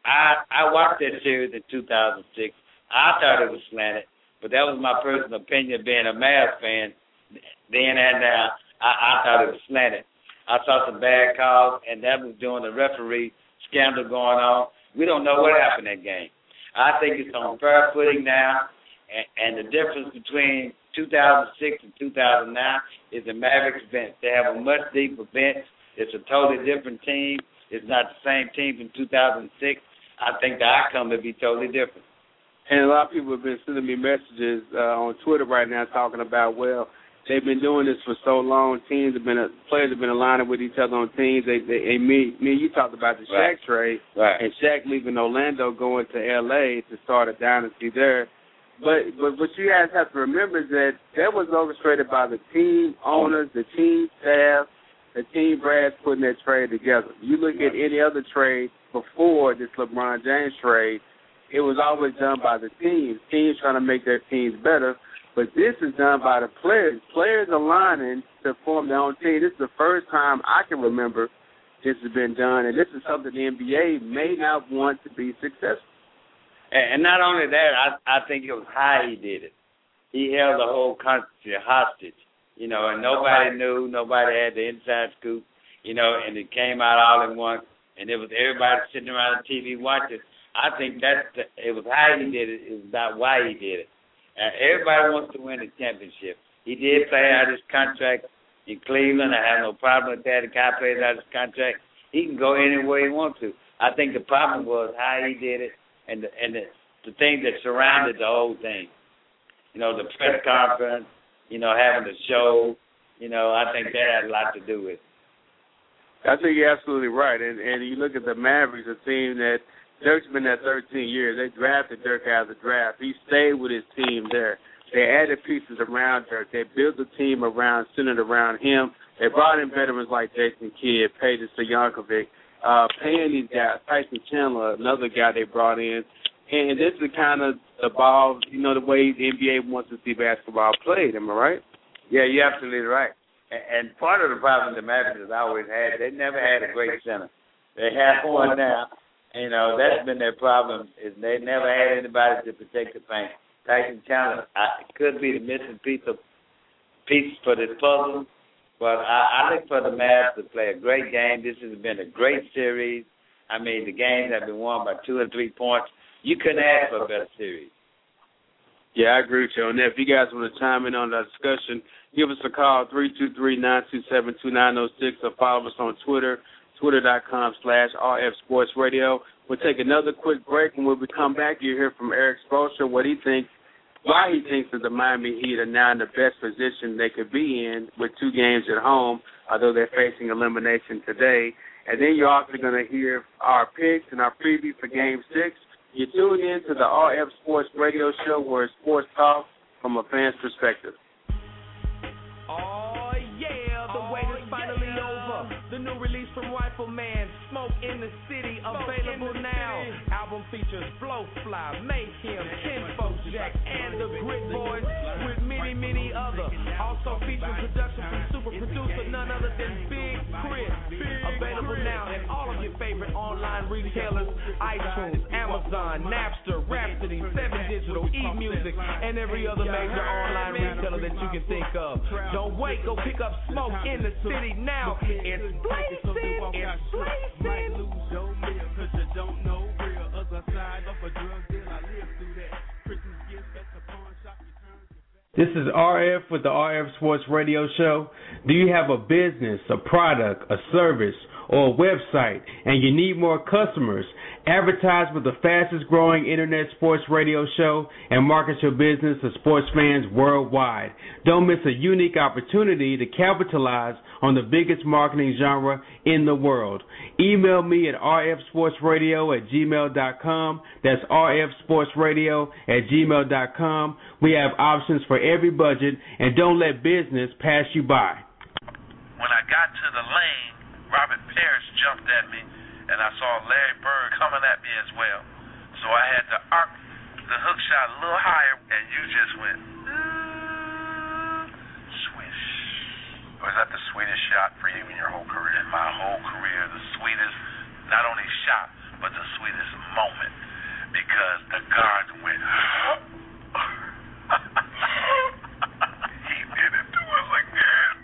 I watched that series in 2006. I thought it was slanted, but that was my personal opinion being a Mavs fan then and now. I thought it was slanted. I saw some bad calls, and that was during the referee scandal going on. We don't know what happened in that game. I think it's on fair footing now, and the difference between 2006 and 2009 is the Mavericks bench. They have a much deeper bench. It's a totally different team. It's not the same team from 2006. I think the outcome would be totally different. And a lot of people have been sending me messages on Twitter right now talking about, well, they've been doing this for so long. Players have been aligning with each other on teams. Me and you talked about the Shaq trade, and Shaq leaving Orlando, going to L.A. to start a dynasty there. But what you guys have to remember is that was orchestrated by the team owners, the team staff, the team brass putting that trade together. You look at any other trade before this LeBron James trade, it was always done by the teams trying to make their teams better. But this is done by the players aligning to form their own team. This is the first time I can remember this has been done, and this is something the NBA may not want to be successful. And not only that, I think it was how he did it. He held the whole country hostage, and nobody knew, nobody had the inside scoop, and it came out all in one, and it was everybody sitting around the TV watching. I think it was how he did it. It was not why he did it. Everybody wants to win a championship. He did play out his contract in Cleveland. I have no problem with that. The guy plays out his contract. He can go anywhere he wants to. I think the problem was how he did it and the things that surrounded the whole thing. The press conference, having the show. I think that had a lot to do with it. I think you're absolutely right. And you look at the Mavericks, a team that Dirk's been there 13 years. They drafted Dirk out of the draft. He stayed with his team there. They added pieces around Dirk. They built a team centered around him. They brought in veterans like Jason Kidd, Peja Stojakovic, paying these guys, Tyson Chandler, another guy they brought in. And this is kind of evolved, the way the NBA wants to see basketball played. Am I right? Yeah, you're absolutely right. And part of the problem the Mavericks has always had, they never had a great center. They have one now. That's been their problem, is they never had anybody to protect the paint. Tyson Chandler could be the missing piece for this puzzle, but I look for the Mavs to play a great game. This has been a great series. I mean, the games have been won by 2 and 3 points. You couldn't ask for a better series. Yeah, I agree with you on that. If you guys want to chime in on that discussion, give us a call, 323-927-2906, or follow us on Twitter, twitter.com/RF Sports Radio. We'll take another quick break, and when we come back, you'll hear from Eric Spoelstra why he thinks that the Miami Heat are now in the best position they could be in with 2 games at home, although they're facing elimination today. And then you're also going to hear our picks and our preview for Game 6. You tune in to the RF Sports Radio Show, where it's sports talk from a fan's perspective. Oh, yeah, the wait is finally over. The new release from Rifleman, Smoke in the City, available now. Album features Blowfly, Mayhem, Kinfolk Jack, and the Grit Boys, with many others. Also featuring production from super producer, none other than Big Chris. Available now at all of your favorite online retailers, iTunes, Amazon, Napster, Rhapsody, 7 Digital, eMusic, and every other major online retailer that you can think of. Don't wait, go pick up Smoke in the City now. It's blazing, it's blazing. This is RF with the RF Sports Radio Show. Do you have a business, a product, a service, or a website, and you need more customers? Advertise with the fastest growing internet sports radio show and market your business to sports fans worldwide. Don't miss a unique opportunity to capitalize on the biggest marketing genre in the world. Email me at rfsportsradio@gmail.com. That's rfsportsradio@gmail.com. We have options for every budget, and don't let business pass you by. When I got to the lane, Robert Parrish jumped at me, and I saw Larry Bird coming at me as well. So I had to arc the hook shot a little higher, and you just went, swish. Was that the sweetest shot for you in your whole career? In my whole career, the sweetest, not only shot, was the sweetest moment because the guards went, he did it to us again.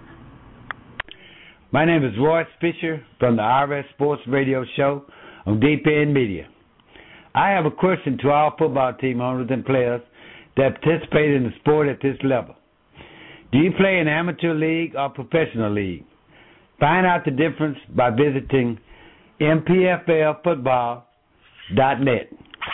My name is Royce Fisher from the RF Sports Radio Show on Deep End Media. I have a question to all football team owners and players that participate in the sport at this level. Do you play in amateur league or professional league? Find out the difference by visiting mpflfootball.net.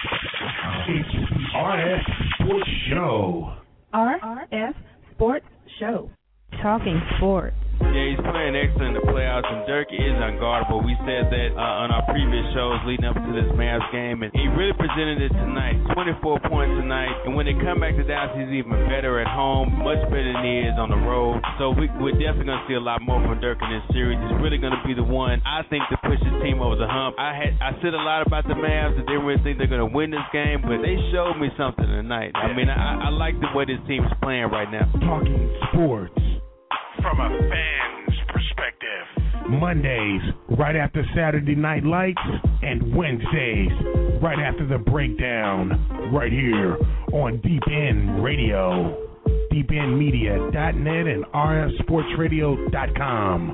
RF Sports Show. RF Sports Show. Talking sports. Yeah, he's playing excellent in the playoffs, and Dirk is unguardable. We said that on our previous shows leading up to this Mavs game, and he really presented it tonight. 24 points tonight, and when they come back to Dallas, he's even better at home, much better than he is on the road. So we're definitely going to see a lot more from Dirk in this series. He's really going to be the one, I think, to push his team over the hump. I said a lot about the Mavs, and didn't really think they're going to win this game, but they showed me something tonight. I mean, I like the way this team is playing right now. Talking sports. From a fan's perspective. Mondays, right after Saturday Night Lights, and Wednesdays, right after the breakdown, right here on Deep End Radio, deependmedia.net and rfsportsradio.com.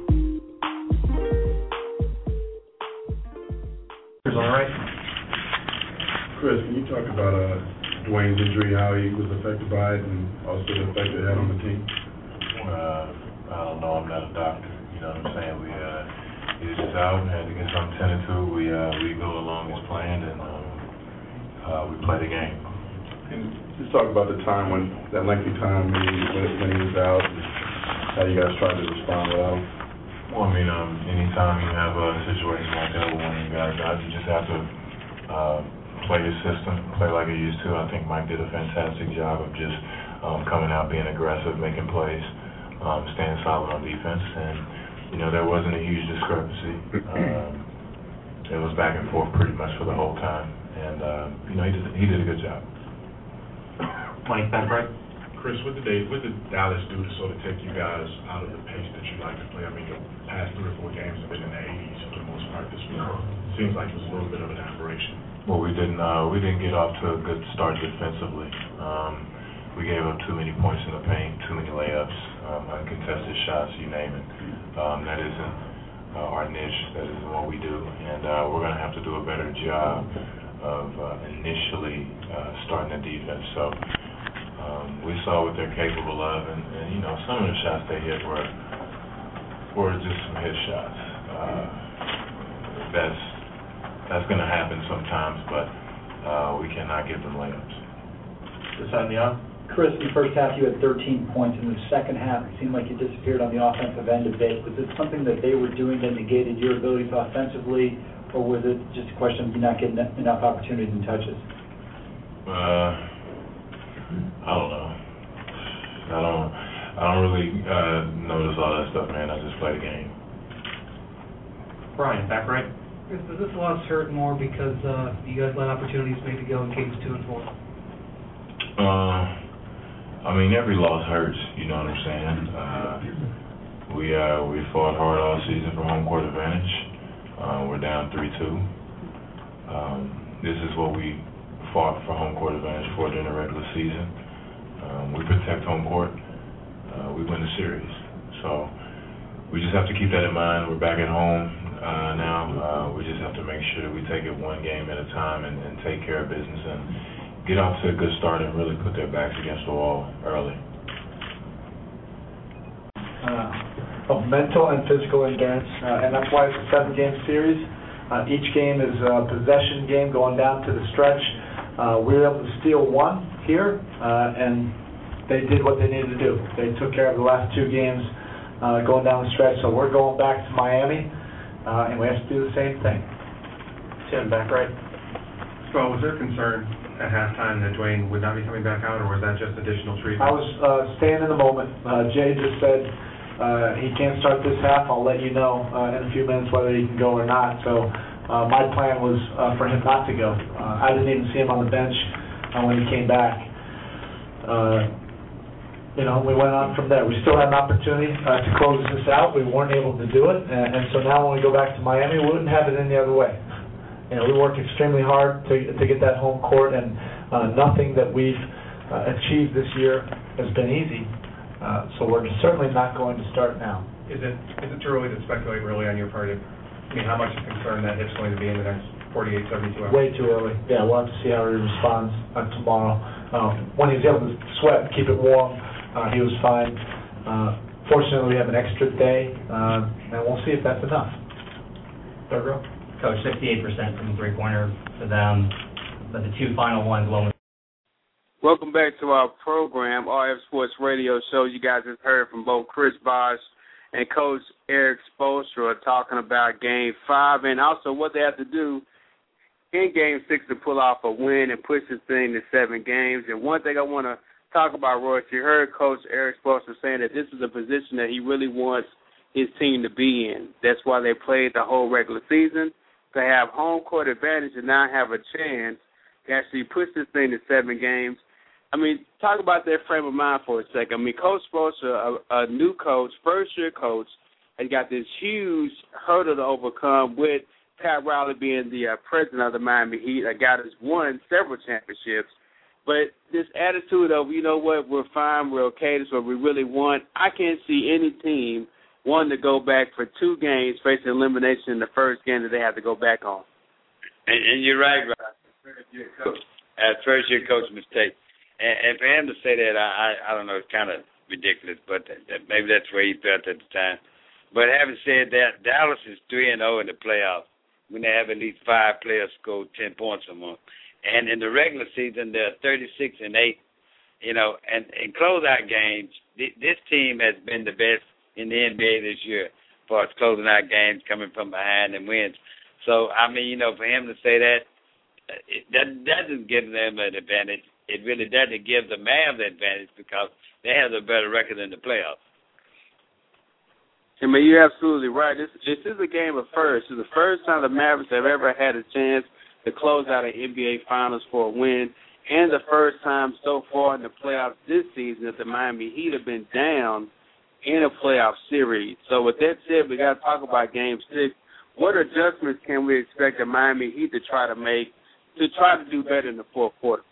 All right. Chris, can you talk about Dwayne's injury, how he was affected by it, and also the effect it had on the team? I don't know. I'm not a doctor. You know what I'm saying? He was just out and had to get something tended to. We go along as planned, and we play the game. And just talk about the time that lengthy time when he was out, and how you guys tried to respond without him. Well, I mean, anytime you have a situation like that when you got a guy, you just have to play your system, play like you used to. I think Mike did a fantastic job of just coming out, being aggressive, making plays. Staying solid on defense, and there wasn't a huge discrepancy. It was back and forth pretty much for the whole time, and he did a good job. Mike, back right. Chris, what did Dallas do to sort of take you guys out of the pace that you like to play? I mean, the past 3 or 4 games have been in the 80s for the most part. This week seems like it was a little bit of an aberration. Well, we didn't get off to a good start defensively. We gave up too many points in the paint, too many layups, uncontested shots, you name it. That isn't our niche. That isn't what we do. And we're going to have to do a better job of initially starting the defense. So we saw what they're capable of, and some of the shots they hit were just some hit shots. That's going to happen sometimes, but we cannot give them layups. Chris, in the first half you had 13 points. In the second half, it seemed like you disappeared on the offensive end a bit. Was it something that they were doing that negated your abilities offensively, or was it just a question of you not getting enough opportunities and touches? I don't know. I don't really notice all that stuff, man. I just play the game. Brian, back right. Chris, does this loss hurt more because you guys let opportunities maybe go in games 2 and 4? I mean, every loss hurts, you know what I'm saying? We fought hard all season for home court advantage. We're down 3-2. This is what we fought for home court advantage for during the regular season. We protect home court. We win the series. So we just have to keep that in mind. We're back at home now. We just have to make sure that we take it one game at a time and take care of business and get off to a good start and really put their backs against the wall early. Of mental and physical endurance, and that's why it's a 7-game series. Each game is a possession game going down to the stretch. We were able to steal one here, and they did what they needed to do. They took care of the last 2 games going down the stretch, so we're going back to Miami, and we have to do the same thing. Tim, back right. So was there concern at halftime that Dwayne would not be coming back out, or was that just additional treatment? I was staying in the moment. Jay just said he can't start this half. I'll let you know in a few minutes whether he can go or not. So my plan was for him not to go. I didn't even see him on the bench when he came back. We went on from there. We still had an opportunity to close this out. We weren't able to do it. And so now when we go back to Miami, we wouldn't have it any other way. we work extremely hard to get that home court, and nothing that we've achieved this year has been easy. So we're certainly not going to start now. Is it too early to speculate really on your part? How much of a concern that hip's going to be in the next 48, 72 hours? Way too early. Yeah, we'll have to see how he responds tomorrow. When he was able to sweat and keep it warm, he was fine. Fortunately, we have an extra day, and we'll see if that's enough. Third row? Coach, 68% from the three-pointer for them, but the two final ones, one was... Welcome back to our program, RF Sports Radio Show. You guys have heard from both Chris Bosh and Coach Erik Spoelstra talking about Game 5 and also what they have to do in Game 6 to pull off a win and push this thing to 7 games. And one thing I want to talk about, Royce, you heard Coach Erik Spoelstra saying that this is a position that he really wants his team to be in. That's why they played the whole regular season, to have home court advantage and now have a chance to actually push this thing to 7 games. I mean, talk about that frame of mind for a second. I mean, Coach Spoelstra, a new coach, first-year coach, has got this huge hurdle to overcome with Pat Riley being the president of the Miami Heat, a guy that's won several championships. But this attitude of, you know what, we're fine, we're okay, this is what we really want. I can't see any team wanting to go back for 2 games facing elimination in the first game that they have to go back on. And you're right, Rob. First-year coach mistake. And for him to say that, I don't know, it's kind of ridiculous, but maybe that's where he felt at the time. But having said that, Dallas is 3-0 in the playoffs when they have at least 5 players score 10 points or more. And in the regular season, they're 36-8. And in closeout games, this team has been the best in the NBA this year as far as closing out games, coming from behind and wins. So, I mean, for him to say that, that doesn't give them an advantage. It really doesn't give the Mavs the advantage because they have a better record in the playoffs. I mean, you're absolutely right. This is a game of first. It's the first time the Mavericks have ever had a chance to close out an NBA Finals for a win, and the first time so far in the playoffs this season that the Miami Heat have been down in a playoff series. So with that said, we got to talk about Game 6. What adjustments can we expect the Miami Heat to try to make to try to do better in the fourth quarter?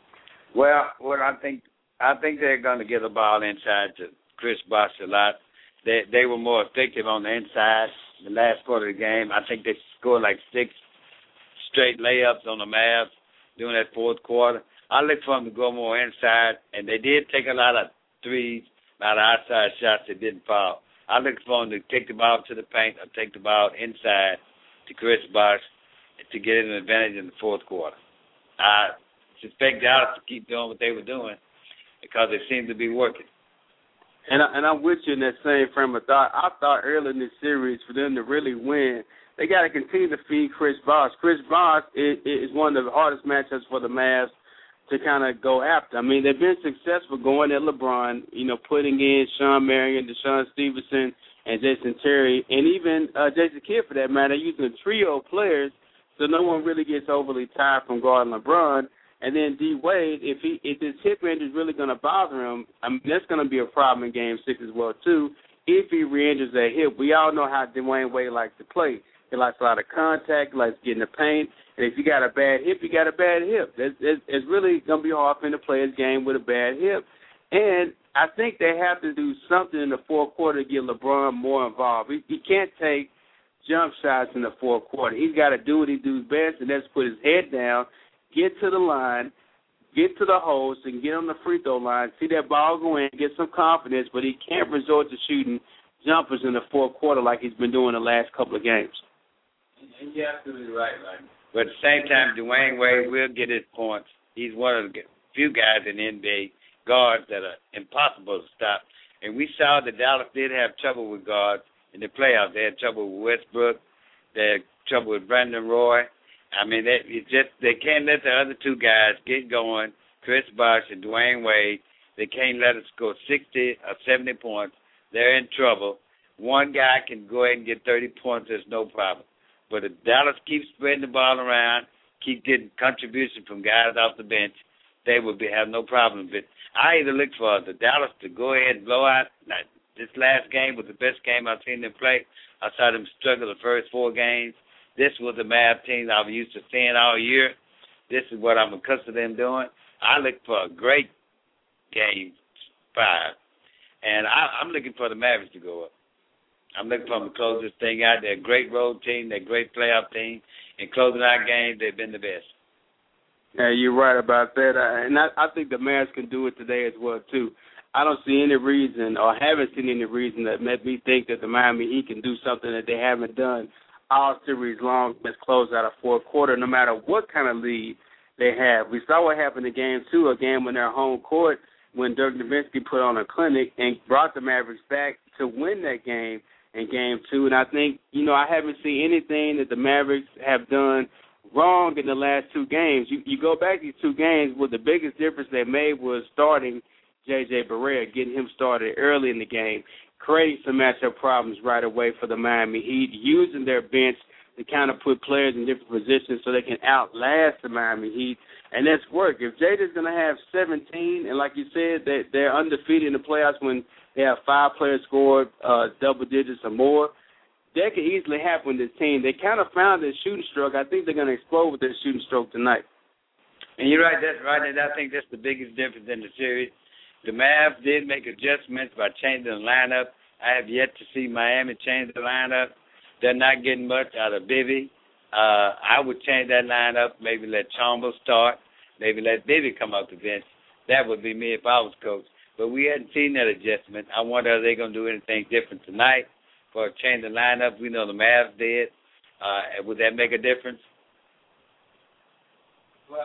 Well, I think they're going to get the ball inside to Chris Bosh a lot. They were more effective on the inside the last quarter of the game. I think they scored like 6 straight layups on the Mavs during that fourth quarter. I look for them to go more inside, and they did take a lot of threes, a lot of outside shots that didn't fall. I look for them to take the ball to the paint or take the ball inside to Chris Bosh to get an advantage in the fourth quarter. I suspect Dallas to keep doing what they were doing because they seem to be working. And I'm with you in that same frame of thought. I thought early in this series for them to really win, they got to continue to feed Chris Bosh. Chris Bosh is one of the hardest matchups for the Mavs to kind of go after. I mean, they've been successful going at LeBron, putting in Sean Marion, Deshaun Stevenson, and Jason Terry, and even Jason Kidd for that matter, using a trio of players so no one really gets overly tired from guarding LeBron. And then D. Wade, if his hip injury is really going to bother him, I mean, that's going to be a problem in Game 6 as well, too, if he re-injures that hip. We all know how Dwayne Wade likes to play. He likes a lot of contact, he likes getting the paint. And if you got a bad hip, you got a bad hip. It's really going to be hard for him to play his game with a bad hip. And I think they have to do something in the fourth quarter to get LeBron more involved. He can't take jump shots in the fourth quarter. He's got to do what he does best, and that's put his head down, get to the line, get to the holes, and get on the free throw line, see that ball go in, get some confidence, but he can't resort to shooting jumpers in the fourth quarter like he's been doing the last couple of games. And you're absolutely right. But at the same time, Dwayne Wade will get his points. He's one of the few guys in the NBA guards that are impossible to stop. And we saw that Dallas did have trouble with guards in the playoffs. They had trouble with Westbrook. They had trouble with Brandon Roy. I mean, they can't let the other two guys get going, Chris Bosh and Dwayne Wade. They can't let us score 60 or 70 points. They're in trouble. One guy can go ahead and get 30 points. There's no problem. But if Dallas keeps spreading the ball around, keep getting contribution from guys off the bench, they will have no problem. But I either look for the Dallas to go ahead and blow out. This last game was the best game I've seen them play. I saw them struggle the first 4 games. this was the Mavs team I was used to seeing all year. This is what I'm accustomed to them doing. I look for a great Game 5, and I'm looking for the Mavericks to go up. I'm looking for them to close this thing out. They're a great road team. They're a great playoff team. In closing out games, they've been the best. Yeah, you're right about that. And I think the Mavs can do it today as well, too. I don't see any reason or haven't seen any reason that made me think that the Miami Heat can do something that they haven't done all series long. Let's close out a fourth quarter, no matter what kind of lead they have. We saw what happened in Game 2, a game on their home court, when Dirk Nowitzki put on a clinic and brought the Mavericks back to win that game in Game 2. And I think, I haven't seen anything that the Mavericks have done wrong in the last two games. You go back these two games, well, the biggest difference they made was starting J.J. Barea, getting him started early in the game, creating some matchup problems right away for the Miami Heat, using their bench to kind of put players in different positions so they can outlast the Miami Heat. And that's work. If J.J.'s going to have 17, and like you said, they're undefeated in the playoffs when they have 5 players scored double digits or more, that could easily happen with this team. They kind of found their shooting stroke. I think they're going to explode with their shooting stroke tonight. And you're right, that's right, and I think that's the biggest difference in the series. The Mavs did make adjustments by changing the lineup. I have yet to see Miami change the lineup. They're not getting much out of Bibby. I would change that lineup, maybe let Chambers start, maybe let Bibby come off the bench. That would be me if I was coach. But we hadn't seen that adjustment. I wonder are they going to do anything different tonight for changing the lineup. We know the Mavs did. Would that make a difference? Well,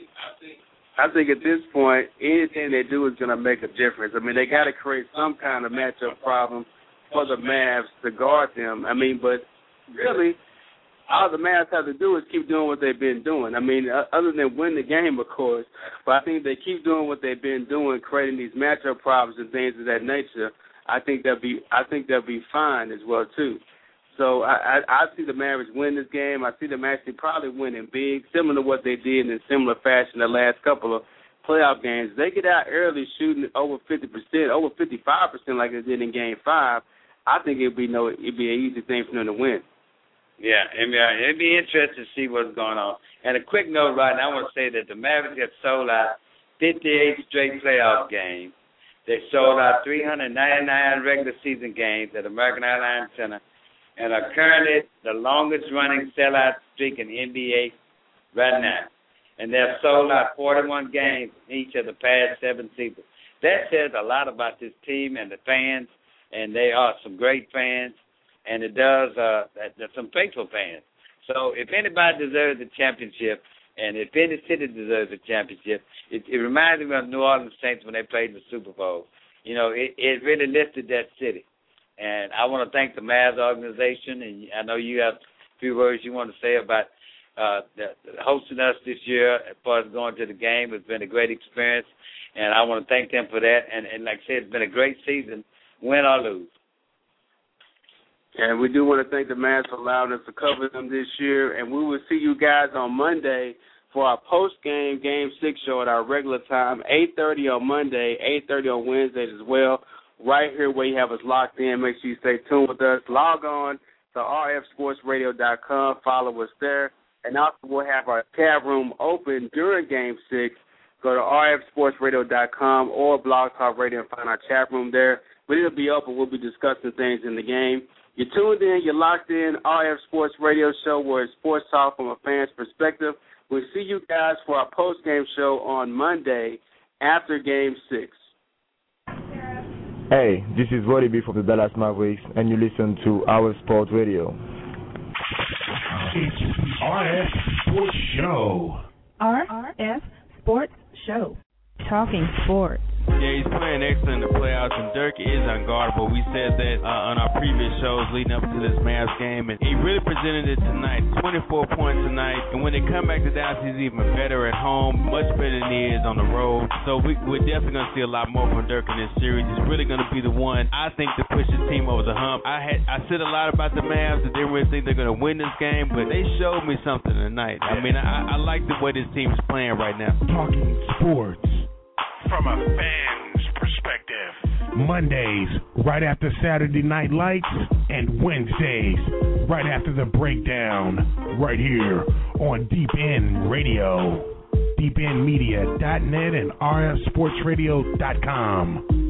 I think at this point, anything they do is going to make a difference. I mean, they got to create some kind of matchup problem for the Mavs to guard them. I mean, but really, all the Mavs have to do is keep doing what they've been doing. I mean, other than win the game, of course, but I think they keep doing what they've been doing, creating these matchup problems and things of that nature. I think they'll be fine as well too. So I see the Mavericks win this game. I see them actually probably winning big, similar to what they did in similar fashion the last couple of playoff games. They get out early shooting over 50%, over 55% like they did in Game 5. I think it'd be an easy thing for them to win. Yeah, it'd be interesting to see what's going on. And a quick note right now, I want to say that the Mavericks have sold out 58 straight playoff games. They sold out 399 regular season games at American Airlines Center and are currently the longest-running sellout streak in NBA right now. And they've sold out 41 games in each of the past 7 seasons. That says a lot about this team and the fans, and they are some great fans, and it does there's some faithful fans. So if anybody deserves a championship, and if any city deserves a championship, it reminds me of New Orleans Saints when they played the Super Bowl. It really lifted that city. And I want to thank the Mavs organization, and I know you have a few words you want to say about hosting us this year as far as going to the game. It's been a great experience, and I want to thank them for that. And like I said, it's been a great season, win or lose. And we do want to thank the Mavs for allowing us to cover them this year. And we will see you guys on Monday for our post-game Game 6 show at our regular time, 8:30 on Monday, 8:30 on Wednesdays as well. Right here where you have us locked in. Make sure you stay tuned with us. Log on to rfsportsradio.com. Follow us there. And also we'll have our chat room open during Game 6. Go to rfsportsradio.com or Blog Talk Radio and find our chat room there. But it'll be open. We'll be discussing things in the game. You're tuned in. You're locked in. RF Sports Radio Show where it's sports talk from a fan's perspective. We'll see you guys for our post-game show on Monday after Game 6. Hey, this is Roddy B from the Dallas Mavericks, and you listen to Our Sports Radio. It's RF Sports Show. RF Sports Show. Talking sports. Yeah, he's playing excellent in the playoffs, and Dirk is unguardable. We said that on our previous shows leading up to this Mavs game, and he really presented it tonight. 24 points tonight, and when they come back to Dallas, he's even better at home, much better than he is on the road. So we're definitely going to see a lot more from Dirk in this series. He's really going to be the one, I think, to push his team over the hump. I said a lot about the Mavs. I didn't really think they're going to win this game, but they showed me something tonight. I mean, I like the way this team is playing right now. Talking sports from a fan's perspective. Mondays, right after Saturday Night Lights, and Wednesdays, right after the breakdown, right here on Deep End Radio, deependmedia.net and rfsportsradio.com.